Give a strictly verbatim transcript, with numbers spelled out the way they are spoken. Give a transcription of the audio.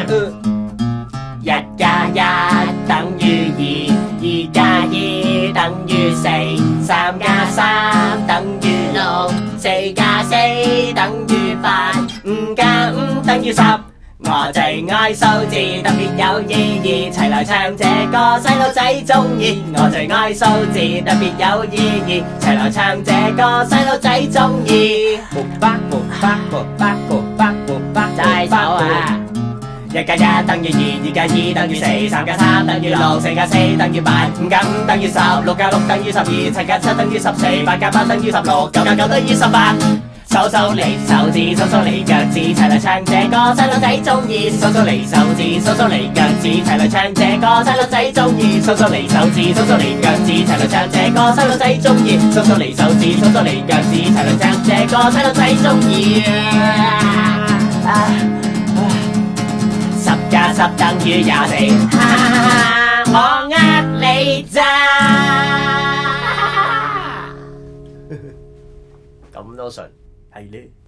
一加一等於二，二加二等於四，三加三等於六，四加四等於八，五加五等於十。我最愛數字，特別有意義，齊來唱這歌，細路仔鍾意。我最愛數字，特別有意義，齊來唱這歌，細路仔鍾意。木巴木巴木巴木巴木巴，齋手啊！一加一等於二，二加二等於四，三加三等於六，四加四等於八，五加五等於十，六加六等於十二，七加七等於十四，八加八等於十六，九加九等於十八。數數你手指，數數你腳趾，齊嚟唱這歌，細路仔鍾意。數數你手指，數數你腳趾，齊嚟唱這歌，細路仔鍾意。數數你手指，數數你腳趾，齊嚟唱這歌，細路仔鍾意。數數你手指，數數你腳趾，齊嚟唱這歌，細路仔鍾意。十加十等於廿四，我呃你咋？咁都順係咧。